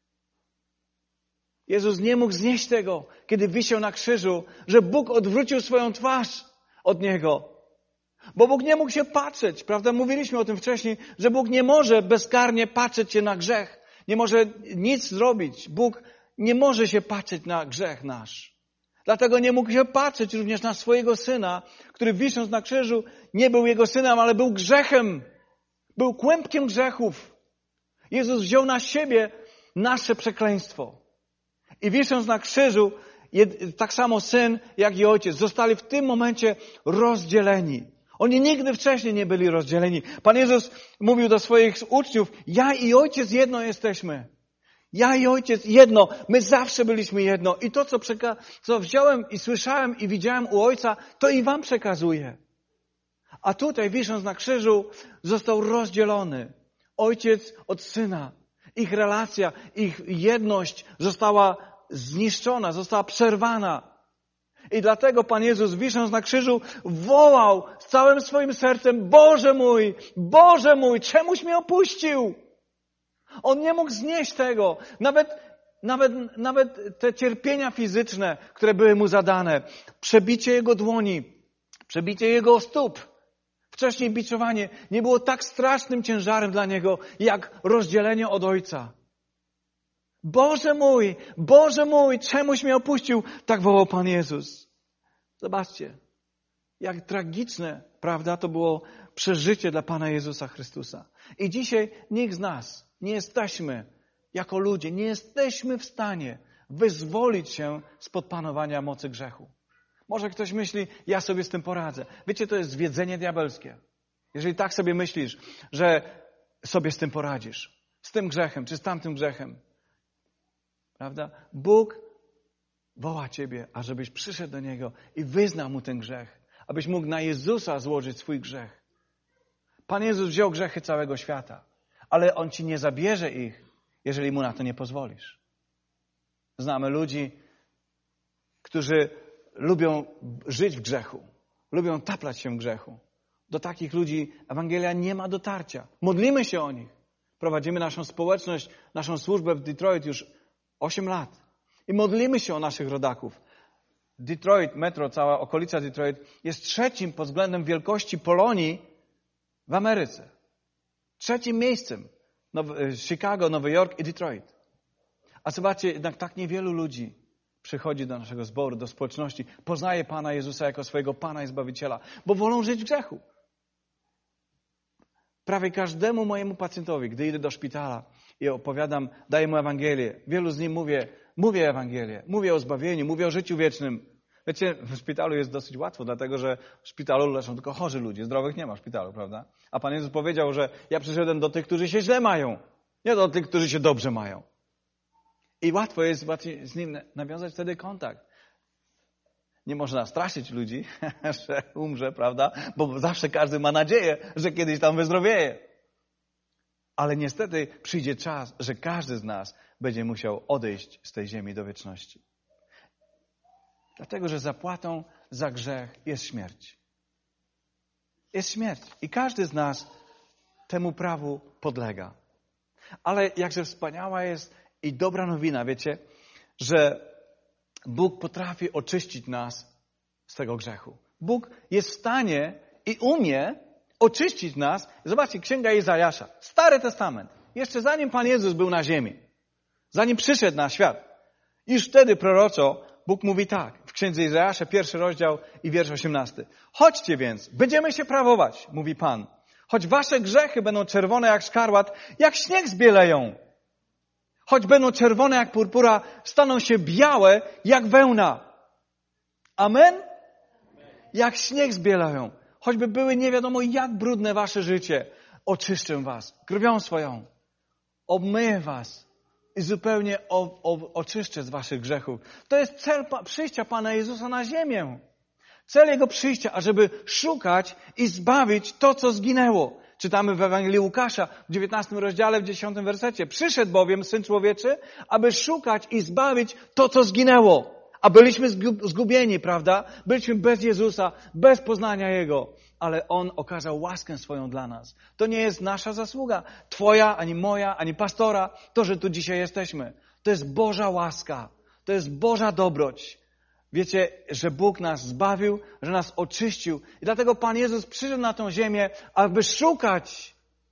Jezus nie mógł znieść tego, kiedy wisiał na krzyżu, że Bóg odwrócił swoją twarz od Niego. Bo Bóg nie mógł się patrzeć, prawda? Mówiliśmy o tym wcześniej, że Bóg nie może bezkarnie patrzeć się na grzech. Nie może nic zrobić. Bóg nie może się patrzeć na grzech nasz. Dlatego nie mógł się patrzeć również na swojego Syna, który wisząc na krzyżu nie był Jego Synem, ale był grzechem. Był kłębkiem grzechów. Jezus wziął na siebie nasze przekleństwo. I wisząc na krzyżu, tak samo Syn, jak i Ojciec zostali w tym momencie rozdzieleni. Oni nigdy wcześniej nie byli rozdzieleni. Pan Jezus mówił do swoich uczniów, ja i Ojciec jedno jesteśmy. Ja i Ojciec jedno. My zawsze byliśmy jedno. I to, co, przeka- co wziąłem i słyszałem i widziałem u Ojca, to i wam przekazuję. A tutaj, wisząc na krzyżu, został rozdzielony. Ojciec od Syna. Ich relacja, ich jedność została zniszczona, została przerwana. I dlatego Pan Jezus, wisząc na krzyżu, wołał z całym swoim sercem, Boże mój, Boże mój, czemuś mnie opuścił? On nie mógł znieść tego. Nawet, nawet, nawet te cierpienia fizyczne, które były mu zadane, przebicie jego dłoni, przebicie jego stóp, wcześniej biczowanie, nie było tak strasznym ciężarem dla niego, jak rozdzielenie od Ojca. Boże mój, Boże mój, czemuś mnie opuścił? Tak wołał Pan Jezus. Zobaczcie, jak tragiczne, prawda, to było przeżycie dla Pana Jezusa Chrystusa. I dzisiaj nikt z nas nie jesteśmy, jako ludzie, nie jesteśmy w stanie wyzwolić się spod panowania mocy grzechu. Może ktoś myśli, ja sobie z tym poradzę. Wiecie, to jest zwiedzenie diabelskie. Jeżeli tak sobie myślisz, że sobie z tym poradzisz, z tym grzechem, czy z tamtym grzechem, prawda? Bóg woła Ciebie, ażebyś przyszedł do Niego i wyznał Mu ten grzech. Abyś mógł na Jezusa złożyć swój grzech. Pan Jezus wziął grzechy całego świata, ale On Ci nie zabierze ich, jeżeli Mu na to nie pozwolisz. Znamy ludzi, którzy lubią żyć w grzechu, lubią taplać się w grzechu. Do takich ludzi Ewangelia nie ma dotarcia. Modlimy się o nich. Prowadzimy naszą społeczność, naszą służbę w Detroit już osiem lat. I modlimy się o naszych rodaków. Detroit, metro, cała okolica Detroit jest trzecim pod względem wielkości Polonii w Ameryce. Trzecim miejscem. Nowy, Chicago, Nowy Jork i Detroit. A zobaczcie, jednak tak niewielu ludzi przychodzi do naszego zboru, do społeczności, poznaje Pana Jezusa jako swojego Pana i Zbawiciela, bo wolą żyć w grzechu. Prawie każdemu mojemu pacjentowi, gdy idę do szpitala i opowiadam, daję mu Ewangelię, wielu z nich mówię, mówię Ewangelię, mówię o zbawieniu, mówię o życiu wiecznym. Wiecie, w szpitalu jest dosyć łatwo, dlatego że w szpitalu leczą tylko chorzy ludzie, zdrowych nie ma w szpitalu, prawda? A Pan Jezus powiedział, że ja przyszedłem do tych, którzy się źle mają, nie do tych, którzy się dobrze mają. I łatwo jest z nim nawiązać wtedy kontakt. Nie można straszyć ludzi, że umrze, prawda? Bo zawsze każdy ma nadzieję, że kiedyś tam wyzdrowieje. Ale niestety przyjdzie czas, że każdy z nas będzie musiał odejść z tej ziemi do wieczności. Dlatego, że zapłatą za grzech jest śmierć. Jest śmierć. I każdy z nas temu prawu podlega. Ale jakże wspaniała jest i dobra nowina, wiecie, że Bóg potrafi oczyścić nas z tego grzechu. Bóg jest w stanie i umie oczyścić nas. Zobaczcie, Księga Izajasza, Stary Testament. Jeszcze zanim Pan Jezus był na ziemi, zanim przyszedł na świat, już wtedy proroczo Bóg mówi tak, w Księdze Izajasza, pierwszy rozdział i wiersz osiemnasty. Chodźcie więc, będziemy się prawować, mówi Pan. Choć wasze grzechy będą czerwone jak szkarłat, jak śnieg zbieleją. Choć będą czerwone jak purpura, staną się białe jak wełna. Amen? Jak śnieg zbielają. Choćby były nie wiadomo jak brudne wasze życie, oczyszczę was krwią swoją. Obmyję was i zupełnie o, o, oczyszczę z waszych grzechów. To jest cel pa, przyjścia Pana Jezusa na ziemię. Cel Jego przyjścia, ażeby szukać i zbawić to, co zginęło. Czytamy w Ewangelii Łukasza w dziewiętnastym rozdziale, w dziesiątym wersecie. Przyszedł bowiem Syn Człowieczy, aby szukać i zbawić to, co zginęło. A byliśmy zgubieni, prawda? Byliśmy bez Jezusa, bez poznania Jego. Ale On okazał łaskę swoją dla nas. To nie jest nasza zasługa. Twoja, ani moja, ani pastora. To, że tu dzisiaj jesteśmy. To jest Boża łaska. To jest Boża dobroć. Wiecie, że Bóg nas zbawił, że nas oczyścił. I dlatego Pan Jezus przyszedł na tę ziemię, aby szukać.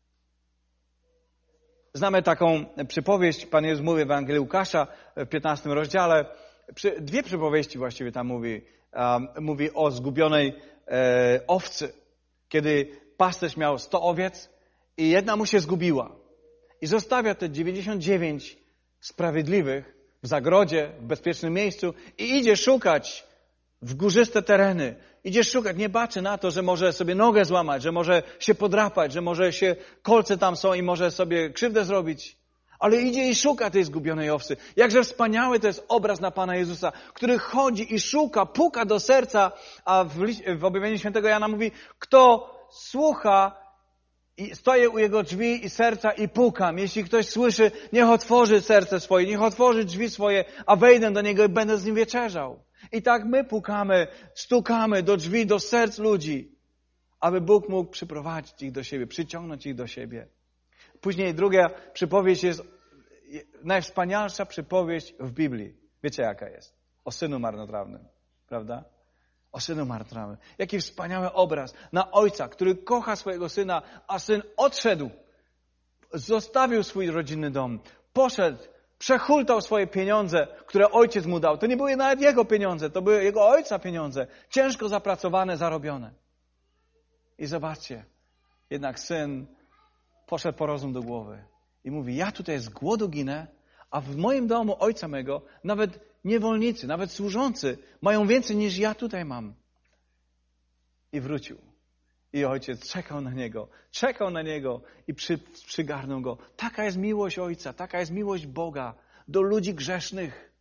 Znamy taką przypowieść, Pan Jezus mówi w Ewangelii Łukasza w piętnastym rozdziale. Dwie przypowieści właściwie tam mówi. Um, mówi o zgubionej e, owcy. Kiedy pasterz miał sto owiec i jedna mu się zgubiła. I zostawia te dziewięćdziesiąt dziewięć sprawiedliwych w zagrodzie, w bezpiecznym miejscu i idzie szukać w górzyste tereny. Idzie szukać, nie baczy na to, że może sobie nogę złamać, że może się podrapać, że może się kolce tam są i może sobie krzywdę zrobić. Ale idzie i szuka tej zgubionej owcy. Jakże wspaniały to jest obraz na Pana Jezusa, który chodzi i szuka, puka do serca, a w, w objawieniu świętego Jana mówi, kto słucha, i stoję u jego drzwi i serca i pukam. Jeśli ktoś słyszy, niech otworzy serce swoje, niech otworzy drzwi swoje, a wejdę do niego i będę z nim wieczerzał. I tak my pukamy, stukamy do drzwi, do serc ludzi, aby Bóg mógł przyprowadzić ich do siebie, przyciągnąć ich do siebie. Później druga przypowieść jest najwspanialsza przypowieść w Biblii. Wiecie jaka jest? O synu marnotrawnym, prawda? O synu marnotrawnym. Jaki wspaniały obraz na ojca, który kocha swojego syna, a syn odszedł, zostawił swój rodzinny dom, poszedł, przehultał swoje pieniądze, które ojciec mu dał. To nie były nawet jego pieniądze, to były jego ojca pieniądze, ciężko zapracowane, zarobione. I zobaczcie, jednak syn poszedł po rozum do głowy i mówi, ja tutaj z głodu ginę, a w moim domu ojca mego nawet niewolnicy, nawet służący mają więcej niż ja tutaj mam. I wrócił. I ojciec czekał na niego, czekał na niego i przy, przygarnął go. Taka jest miłość ojca, taka jest miłość Boga do ludzi grzesznych.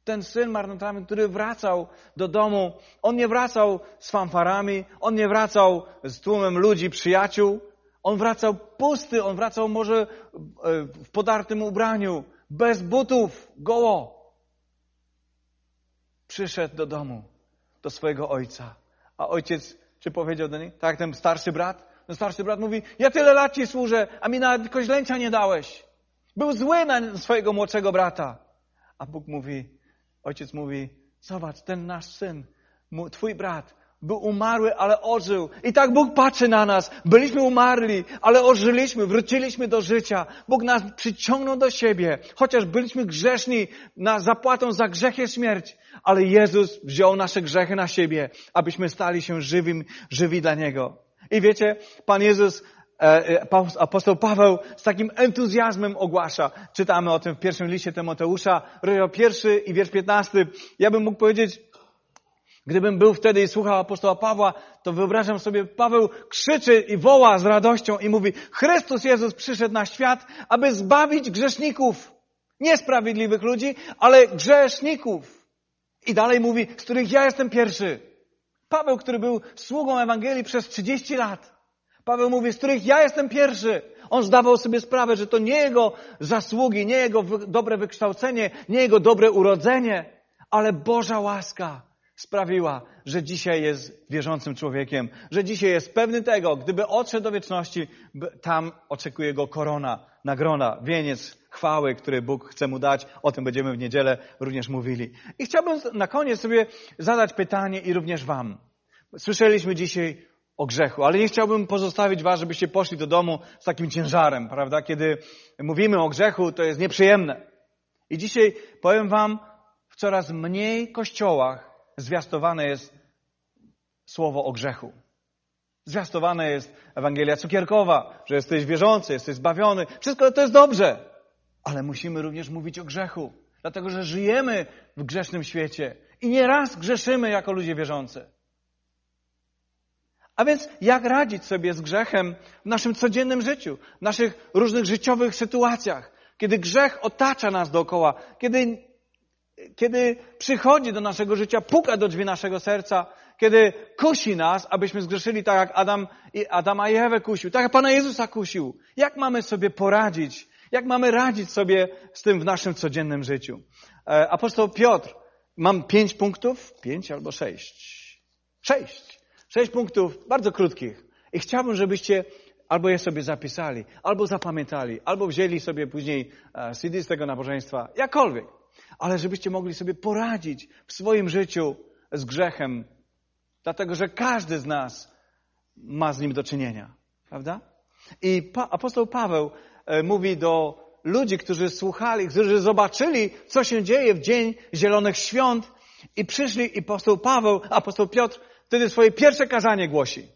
Ten syn marnotrawny, który wracał do domu, on nie wracał z fanfarami, on nie wracał z tłumem ludzi, przyjaciół. On wracał pusty, on wracał może w podartym ubraniu, bez butów, goło. Przyszedł do domu, do swojego ojca. A ojciec, czy powiedział do niego, tak ten starszy brat? No starszy brat mówi, ja tyle lat ci służę, a mi nawet koźlęcia nie dałeś. Był zły na swojego młodszego brata. A Bóg mówi, ojciec mówi, zobacz, ten nasz syn, twój brat, był umarły, ale ożył. I tak Bóg patrzy na nas. Byliśmy umarli, ale ożyliśmy, wróciliśmy do życia. Bóg nas przyciągnął do siebie. Chociaż byliśmy grzeszni, na zapłatą za grzech jest śmierć. Ale Jezus wziął nasze grzechy na siebie, abyśmy stali się żywym, żywi dla Niego. I wiecie, Pan Jezus, apostoł Paweł z takim entuzjazmem ogłasza. Czytamy o tym w pierwszym liście Tymoteusza, rozdział pierwszy i wiersz piętnasty. Ja bym mógł powiedzieć, gdybym był wtedy i słuchał apostoła Pawła, to wyobrażam sobie, Paweł krzyczy i woła z radością i mówi, Chrystus Jezus przyszedł na świat, aby zbawić grzeszników. Niesprawiedliwych ludzi, ale grzeszników. I dalej mówi, z których ja jestem pierwszy. Paweł, który był sługą Ewangelii przez trzydzieści lat. Paweł mówi, z których ja jestem pierwszy. On zdawał sobie sprawę, że to nie jego zasługi, nie jego dobre wykształcenie, nie jego dobre urodzenie, ale Boża łaska sprawiła, że dzisiaj jest wierzącym człowiekiem, że dzisiaj jest pewny tego, gdyby odszedł do wieczności, tam oczekuje go korona, nagroda, wieniec chwały, który Bóg chce mu dać. O tym będziemy w niedzielę również mówili. I chciałbym na koniec sobie zadać pytanie i również wam. Słyszeliśmy dzisiaj o grzechu, ale nie chciałbym pozostawić was, żebyście poszli do domu z takim ciężarem, prawda? Kiedy mówimy o grzechu, to jest nieprzyjemne. I dzisiaj powiem wam, w coraz mniej kościołach zwiastowane jest słowo o grzechu. Zwiastowana jest Ewangelia cukierkowa, że jesteś wierzący, jesteś zbawiony. Wszystko to jest dobrze. Ale musimy również mówić o grzechu. Dlatego, że żyjemy w grzesznym świecie. I nieraz grzeszymy jako ludzie wierzący. A więc jak radzić sobie z grzechem w naszym codziennym życiu? W naszych różnych życiowych sytuacjach? Kiedy grzech otacza nas dookoła. Kiedy Kiedy przychodzi do naszego życia, puka do drzwi naszego serca, kiedy kusi nas, abyśmy zgrzeszyli tak jak Adam i Adama i Ewę kusił, tak jak Pana Jezusa kusił. Jak mamy sobie poradzić? Jak mamy radzić sobie z tym w naszym codziennym życiu? Apostoł Piotr, mam pięć punktów, pięć albo sześć. Sześć. Sześć punktów, bardzo krótkich. I chciałbym, żebyście albo je sobie zapisali, albo zapamiętali, albo wzięli sobie później C D z tego nabożeństwa, jakkolwiek. Ale żebyście mogli sobie poradzić w swoim życiu z grzechem, dlatego że każdy z nas ma z nim do czynienia, prawda? I pa, apostoł Paweł e, mówi do ludzi, którzy słuchali, którzy zobaczyli, co się dzieje w dzień Zielonych Świąt i przyszli i apostoł Paweł, apostoł Piotr wtedy swoje pierwsze kazanie głosi.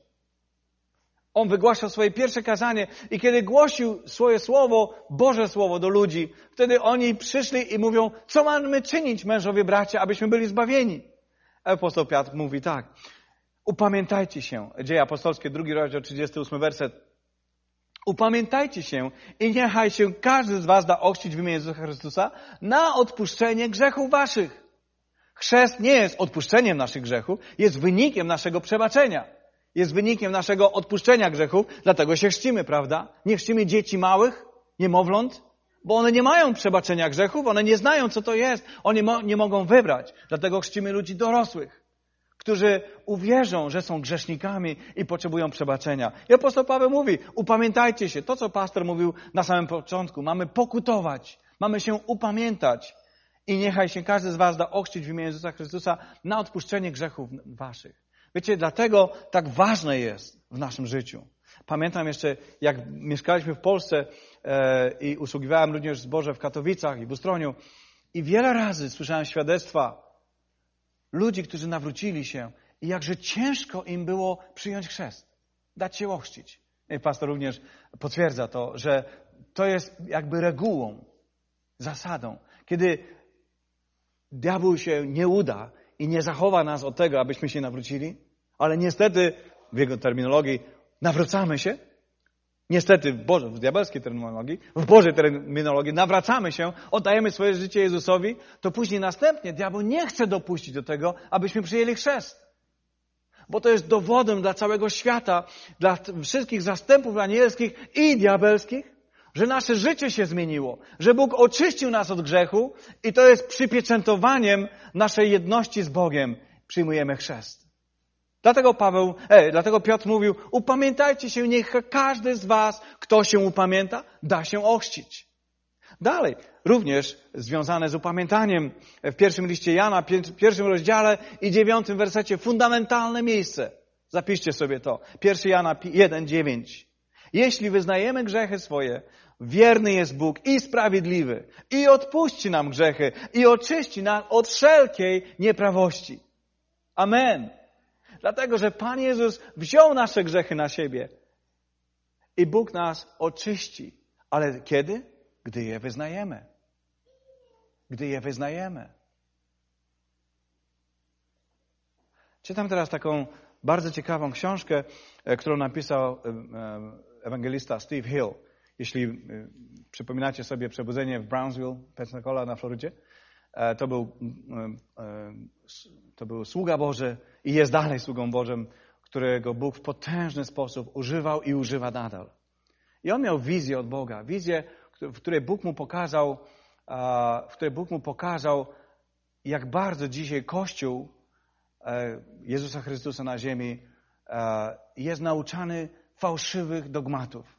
On wygłaszał swoje pierwsze kazanie i kiedy głosił swoje słowo, Boże Słowo do ludzi, wtedy oni przyszli i mówią, co mamy czynić, mężowie, bracia, abyśmy byli zbawieni? Apostoł Piotr mówi tak, upamiętajcie się, Dzieje Apostolskie, drugi rozdział, trzydziesty ósmy werset. Upamiętajcie się i niechaj się każdy z was da ochrzcić w imię Jezusa Chrystusa na odpuszczenie grzechów waszych. Chrzest nie jest odpuszczeniem naszych grzechów, jest wynikiem naszego przebaczenia. Jest wynikiem naszego odpuszczenia grzechów, dlatego się chrzcimy, prawda? Nie chrzcimy dzieci małych, niemowląt, bo one nie mają przebaczenia grzechów, one nie znają, co to jest, one mo- nie mogą wybrać. Dlatego chrzcimy ludzi dorosłych, którzy uwierzą, że są grzesznikami i potrzebują przebaczenia. I apostoł Paweł mówi, upamiętajcie się, to co pastor mówił na samym początku, mamy pokutować, mamy się upamiętać i niechaj się każdy z was da ochrzcić w imię Jezusa Chrystusa na odpuszczenie grzechów waszych. Wiecie, dlatego tak ważne jest w naszym życiu. Pamiętam jeszcze, jak mieszkaliśmy w Polsce e, i usługiwałem również w zborze w Katowicach i w Ustroniu i wiele razy słyszałem świadectwa ludzi, którzy nawrócili się i jakże ciężko im było przyjąć chrzest, dać się ochrzcić. I pastor również potwierdza to, że to jest jakby regułą, zasadą. Kiedy diabeł się nie uda i nie zachowa nas od tego, abyśmy się nawrócili, ale niestety, w jego terminologii, nawracamy się, Niestety w, Boże, w diabelskiej terminologii, w Bożej terminologii nawracamy się, oddajemy swoje życie Jezusowi, to później następnie diabeł nie chce dopuścić do tego, abyśmy przyjęli chrzest. Bo to jest dowodem dla całego świata, dla wszystkich zastępów anielskich i diabelskich, że nasze życie się zmieniło, że Bóg oczyścił nas od grzechu i to jest przypieczętowaniem naszej jedności z Bogiem. Przyjmujemy chrzest. Dlatego Paweł, e, dlatego Piotr mówił, upamiętajcie się, niech każdy z was, kto się upamięta, da się ochrzcić. Dalej, również związane z upamiętaniem, w pierwszym liście Jana, w pierwszym rozdziale i dziewiątym wersecie, fundamentalne miejsce. Zapiszcie sobie to. pierwszy Jana jeden, dziewięć. Jeśli wyznajemy grzechy swoje, wierny jest Bóg i sprawiedliwy i odpuści nam grzechy i oczyści nas od wszelkiej nieprawości. Amen. Dlatego, że Pan Jezus wziął nasze grzechy na siebie i Bóg nas oczyści. Ale kiedy? Gdy je wyznajemy. Gdy je wyznajemy. Czytam teraz taką bardzo ciekawą książkę, którą napisał ewangelista Steve Hill. Jeśli przypominacie sobie przebudzenie w Brownsville, Pensacola na Florydzie, to był, to był sługa Boży i jest dalej sługą Bożym, którego Bóg w potężny sposób używał i używa nadal. I on miał wizję od Boga, wizję, w której Bóg mu pokazał, w której Bóg mu pokazał, jak bardzo dzisiaj Kościół Jezusa Chrystusa na ziemi jest nauczany fałszywych dogmatów.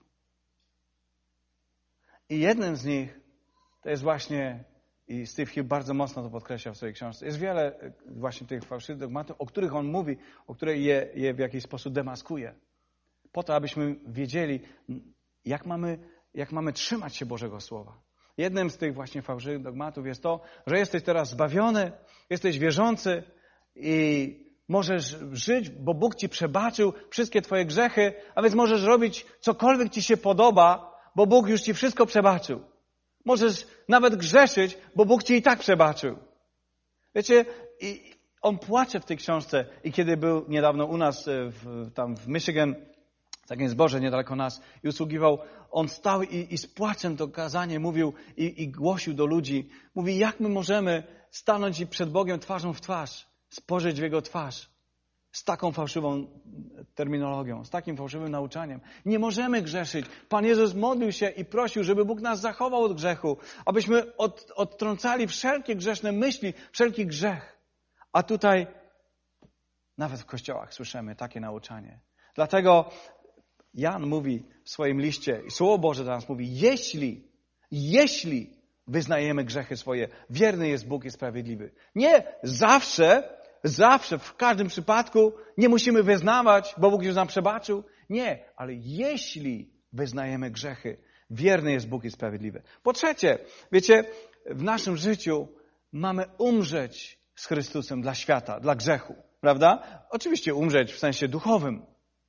I jednym z nich to jest właśnie, i Steve Hill bardzo mocno to podkreśla w swojej książce, jest wiele właśnie tych fałszywych dogmatów, o których on mówi, o których je, je w jakiś sposób demaskuje. Po to, abyśmy wiedzieli, jak mamy, jak mamy trzymać się Bożego Słowa. Jednym z tych właśnie fałszywych dogmatów jest to, że jesteś teraz zbawiony, jesteś wierzący i możesz żyć, bo Bóg ci przebaczył wszystkie twoje grzechy, a więc możesz robić cokolwiek ci się podoba, bo Bóg już ci wszystko przebaczył. Możesz nawet grzeszyć, bo Bóg ci i tak przebaczył. Wiecie, i on płacze w tej książce i kiedy był niedawno u nas w, tam w Michigan, w takim zborze niedaleko nas i usługiwał, on stał i, i z płaczem to kazanie mówił i, i głosił do ludzi. Mówi, jak my możemy stanąć i przed Bogiem twarzą w twarz, spojrzeć w Jego twarz z taką fałszywą terminologią, z takim fałszywym nauczaniem. Nie możemy grzeszyć. Pan Jezus modlił się i prosił, żeby Bóg nas zachował od grzechu, abyśmy od, odtrącali wszelkie grzeszne myśli, wszelki grzech. A tutaj nawet w kościołach słyszymy takie nauczanie. Dlatego Jan mówi w swoim liście, i Słowo Boże dla nas mówi, jeśli, jeśli wyznajemy grzechy swoje, wierny jest Bóg i sprawiedliwy. Nie zawsze, zawsze, w każdym przypadku nie musimy wyznawać, bo Bóg już nam przebaczył. Nie, ale jeśli wyznajemy grzechy, wierny jest Bóg i sprawiedliwy. Po trzecie, wiecie, w naszym życiu mamy umrzeć z Chrystusem dla świata, dla grzechu, prawda? Oczywiście umrzeć w sensie duchowym.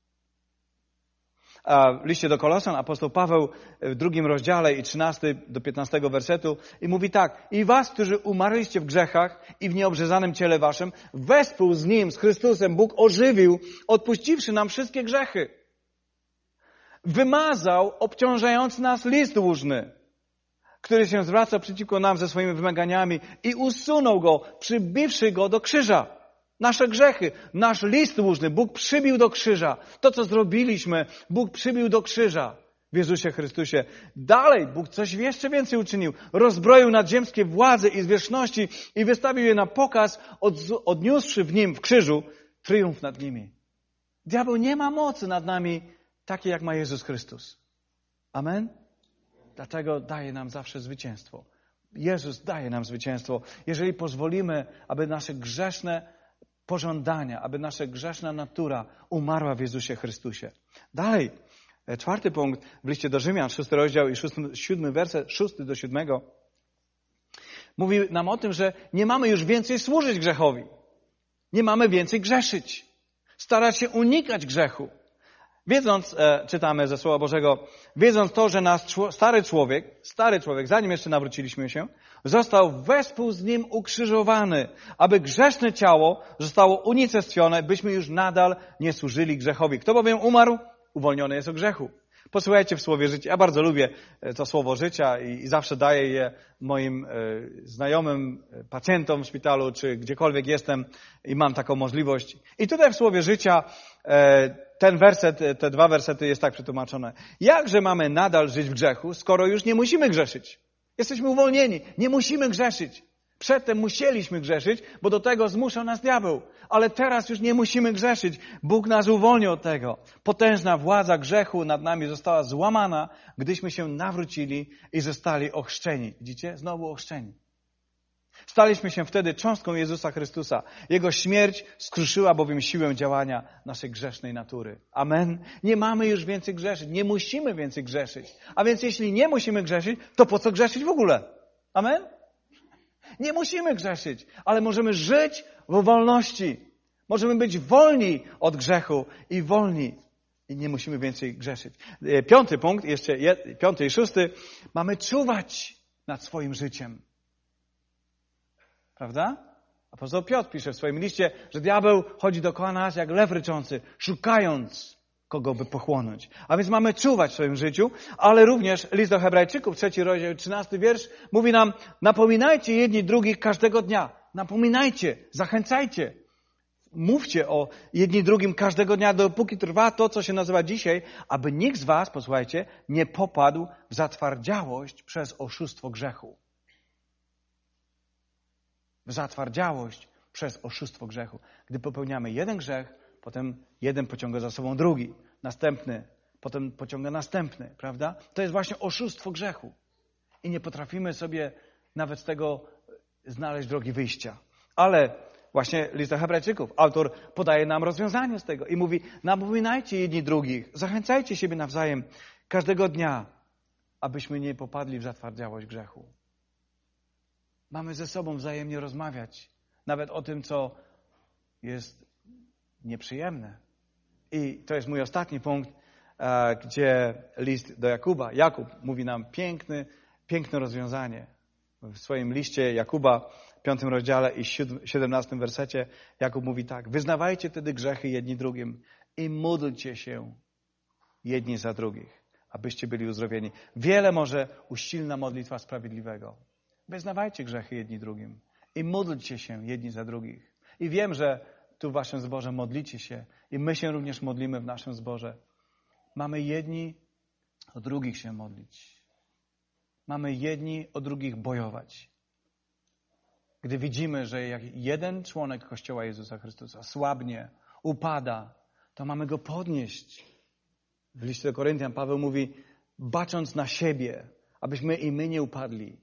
A w liście do Kolosan apostoł Paweł w drugim rozdziale i trzynastego do piętnastego wersetu i mówi tak. I was, którzy umarliście w grzechach i w nieobrzezanym ciele waszym, wespół z Nim, z Chrystusem, Bóg ożywił, odpuściwszy nam wszystkie grzechy. Wymazał obciążający nas list dłużny, który się zwraca przeciwko nam ze swoimi wymaganiami i usunął go, przybiwszy go do krzyża. Nasze grzechy, nasz list dłużny Bóg przybił do krzyża. To, co zrobiliśmy, Bóg przybił do krzyża w Jezusie Chrystusie. Dalej Bóg coś jeszcze więcej uczynił. Rozbroił nadziemskie władze i zwierzchności i wystawił je na pokaz, odniósłszy w Nim, w krzyżu, triumf nad nimi. Diabeł nie ma mocy nad nami takiej, jak ma Jezus Chrystus. Amen? Dlatego daje nam zawsze zwycięstwo. Jezus daje nam zwycięstwo, jeżeli pozwolimy, aby nasze grzeszne pożądania, aby nasza grzeszna natura umarła w Jezusie Chrystusie. Dalej, czwarty punkt w liście do Rzymian, szósty rozdział i szósty, siódmy werset, szósty do siódmego, mówi nam o tym, że nie mamy już więcej służyć grzechowi. Nie mamy więcej grzeszyć. Starać się unikać grzechu. Wiedząc, e, czytamy ze Słowa Bożego, wiedząc to, że nasz stary człowiek, stary człowiek, zanim jeszcze nawróciliśmy się, został wespół z Nim ukrzyżowany, aby grzeszne ciało zostało unicestwione, byśmy już nadal nie służyli grzechowi. Kto bowiem umarł, uwolniony jest od grzechu. Posłuchajcie w Słowie Życia. Ja bardzo lubię to Słowo Życia i zawsze daję je moim znajomym, pacjentom w szpitalu, czy gdziekolwiek jestem i mam taką możliwość. I tutaj w Słowie Życia ten werset, te dwa wersety jest tak przetłumaczone. Jakże mamy nadal żyć w grzechu, skoro już nie musimy grzeszyć? Jesteśmy uwolnieni. Nie musimy grzeszyć. Przedtem musieliśmy grzeszyć, bo do tego zmuszał nas diabeł. Ale teraz już nie musimy grzeszyć. Bóg nas uwolnił od tego. Potężna władza grzechu nad nami została złamana, gdyśmy się nawrócili i zostali ochrzczeni. Widzicie? Znowu ochrzczeni. Staliśmy się wtedy cząstką Jezusa Chrystusa. Jego śmierć skruszyła bowiem siłę działania naszej grzesznej natury. Amen. Nie mamy już więcej grzeszyć. Nie musimy więcej grzeszyć. A więc jeśli nie musimy grzeszyć, to po co grzeszyć w ogóle? Amen. Nie musimy grzeszyć, ale możemy żyć w wolności. Możemy być wolni od grzechu i wolni. I nie musimy więcej grzeszyć. Piąty punkt, jeszcze jed, piąty i szósty. Mamy czuwać nad swoim życiem. Prawda? Apostoł Piotr pisze w swoim liście, że diabeł chodzi dookoła nas jak lew ryczący, szukając kogo by pochłonąć. A więc mamy czuwać w swoim życiu, ale również list do Hebrajczyków, trzeci rozdział, trzynasty wiersz, mówi nam, napominajcie jedni drugich każdego dnia. Napominajcie, zachęcajcie. Mówcie o jedni drugim każdego dnia, dopóki trwa to, co się nazywa dzisiaj, aby nikt z was, posłuchajcie, nie popadł w zatwardziałość przez oszustwo grzechu. W zatwardziałość przez oszustwo grzechu. Gdy popełniamy jeden grzech, potem jeden pociąga za sobą drugi, następny, potem pociąga następny, prawda? To jest właśnie oszustwo grzechu. I nie potrafimy sobie nawet z tego znaleźć drogi wyjścia. Ale właśnie list do Hebrajczyków, autor podaje nam rozwiązanie z tego i mówi, napominajcie jedni drugich, zachęcajcie siebie nawzajem każdego dnia, abyśmy nie popadli w zatwardziałość grzechu. Mamy ze sobą wzajemnie rozmawiać, nawet o tym, co jest nieprzyjemne. I to jest mój ostatni punkt, gdzie list do Jakuba. Jakub mówi nam piękny, piękne rozwiązanie. W swoim liście Jakuba, piątym rozdziale i siedemnastym wersecie, Jakub mówi tak. Wyznawajcie wtedy grzechy jedni drugim i módlcie się jedni za drugich, abyście byli uzdrowieni. Wiele może usilna modlitwa sprawiedliwego. Wyznawajcie grzechy jedni drugim i módlcie się jedni za drugich. I wiem, że tu w waszym zborze modlicie się i my się również modlimy w naszym zborze. Mamy jedni o drugich się modlić. Mamy jedni o drugich bojować. Gdy widzimy, że jak jeden członek Kościoła Jezusa Chrystusa słabnie, upada, to mamy go podnieść. W liście do Koryntian Paweł mówi, bacząc na siebie, abyśmy i my nie upadli.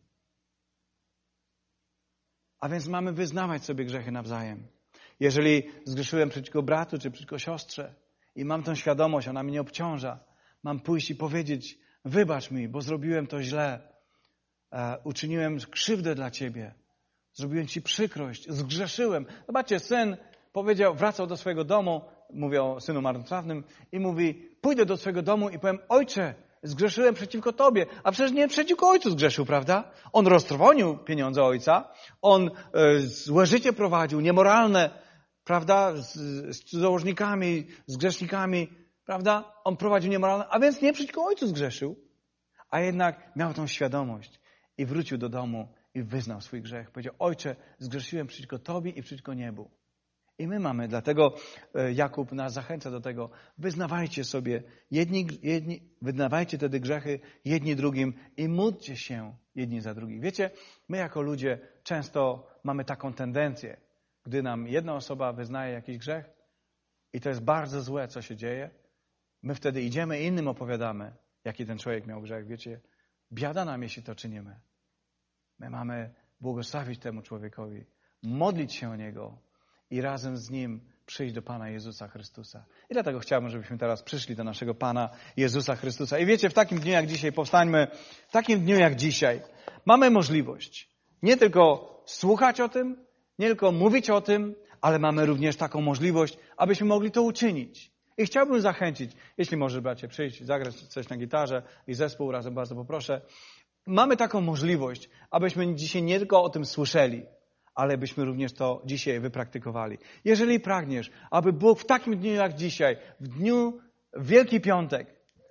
A więc mamy wyznawać sobie grzechy nawzajem. Jeżeli zgrzeszyłem przeciwko bratu czy przeciwko siostrze i mam tę świadomość, ona mnie obciąża, mam pójść i powiedzieć, wybacz mi, bo zrobiłem to źle, e, uczyniłem krzywdę dla Ciebie, zrobiłem Ci przykrość, zgrzeszyłem. Zobaczcie, syn powiedział, wracał do swojego domu, mówię o synu marnotrawnym, i mówi, pójdę do swojego domu i powiem, ojcze, zgrzeszyłem przeciwko Tobie, a przecież nie przeciwko ojcu zgrzeszył, prawda? On roztrwonił pieniądze ojca, on e, złe życie prowadził, niemoralne, prawda, z, z cudzołożnikami, z grzesznikami, prawda? On prowadził niemoralne, a więc nie przeciwko ojcu zgrzeszył, a jednak miał tą świadomość i wrócił do domu i wyznał swój grzech. Powiedział, ojcze, zgrzeszyłem przeciwko Tobie i przeciwko niebu. I my mamy, dlatego Jakub nas zachęca do tego, wyznawajcie sobie, jedni, jedni, wyznawajcie wtedy grzechy jedni drugim i módlcie się jedni za drugich. Wiecie, my jako ludzie często mamy taką tendencję, gdy nam jedna osoba wyznaje jakiś grzech i to jest bardzo złe, co się dzieje, my wtedy idziemy i innym opowiadamy, jaki ten człowiek miał grzech. Wiecie, biada nam, jeśli to czynimy. My mamy błogosławić temu człowiekowi, modlić się o niego i razem z nim przyjść do Pana Jezusa Chrystusa. I dlatego chciałbym, żebyśmy teraz przyszli do naszego Pana Jezusa Chrystusa. I wiecie, w takim dniu jak dzisiaj, powstańmy, w takim dniu jak dzisiaj, mamy możliwość nie tylko słuchać o tym, nie tylko mówić o tym, ale mamy również taką możliwość, abyśmy mogli to uczynić. I chciałbym zachęcić, jeśli może, bracie, przyjść, zagrać coś na gitarze i zespół razem, bardzo poproszę. Mamy taką możliwość, abyśmy dzisiaj nie tylko o tym słyszeli, ale byśmy również to dzisiaj wypraktykowali. Jeżeli pragniesz, aby Bóg w takim dniu jak dzisiaj, w dniu Wielki Piątek,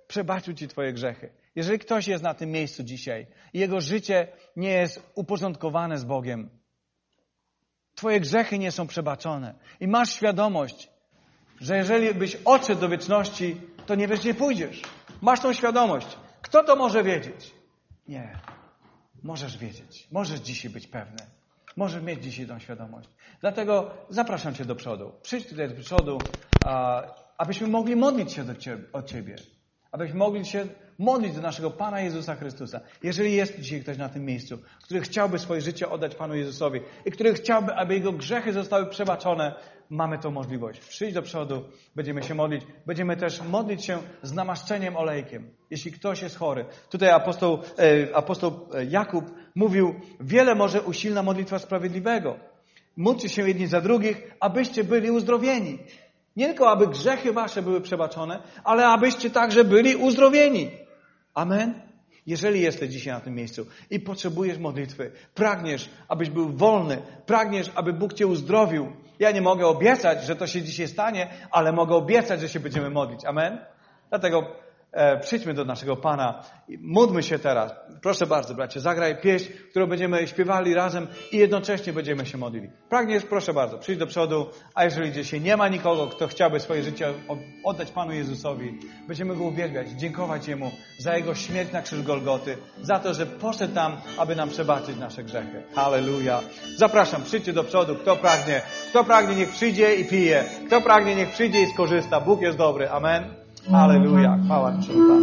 przebaczył Ci Twoje grzechy. Jeżeli ktoś jest na tym miejscu dzisiaj i jego życie nie jest uporządkowane z Bogiem, Twoje grzechy nie są przebaczone i masz świadomość, że jeżeli byś odszedł do wieczności, to nie wiesz, gdzie pójdziesz. Masz tą świadomość. Kto to może wiedzieć? Nie. Możesz wiedzieć. Możesz dzisiaj być pewny. Możesz mieć dzisiaj tą świadomość. Dlatego zapraszam Cię do przodu. Przyjdź tutaj do przodu, abyśmy mogli modlić się do ciebie, o Ciebie. Abyśmy mogli się modlić do naszego Pana Jezusa Chrystusa. Jeżeli jest dzisiaj ktoś na tym miejscu, który chciałby swoje życie oddać Panu Jezusowi i który chciałby, aby jego grzechy zostały przebaczone, mamy tą możliwość. Przyjdź do przodu, będziemy się modlić. Będziemy też modlić się z namaszczeniem olejkiem. Jeśli ktoś jest chory. Tutaj apostoł, e, apostoł Jakub mówił, wiele może usilna modlitwa sprawiedliwego. Módlcie się jedni za drugich, abyście byli uzdrowieni. Nie tylko, aby grzechy wasze były przebaczone, ale abyście także byli uzdrowieni. Amen? Jeżeli jesteś dzisiaj na tym miejscu i potrzebujesz modlitwy, pragniesz, abyś był wolny, pragniesz, aby Bóg Cię uzdrowił. Ja nie mogę obiecać, że to się dzisiaj stanie, ale mogę obiecać, że się będziemy modlić. Amen? Dlatego e, przyjdźmy do naszego Pana i módlmy się teraz. Proszę bardzo, bracie, zagraj pieśń, którą będziemy śpiewali razem i jednocześnie będziemy się modlili. Pragniesz? Proszę bardzo, przyjdź do przodu, a jeżeli dzisiaj nie ma nikogo, kto chciałby swoje życie oddać Panu Jezusowi, będziemy Go uwielbiać, dziękować Jemu za Jego śmierć na krzyż Golgoty, za to, że poszedł tam, aby nam przebaczyć nasze grzechy. Halleluja. Zapraszam, przyjdźcie do przodu, kto pragnie, kto pragnie, niech przyjdzie i pije, kto pragnie, niech przyjdzie i skorzysta. Bóg jest dobry. Amen. Halleluja. Chwała Ci, Panu.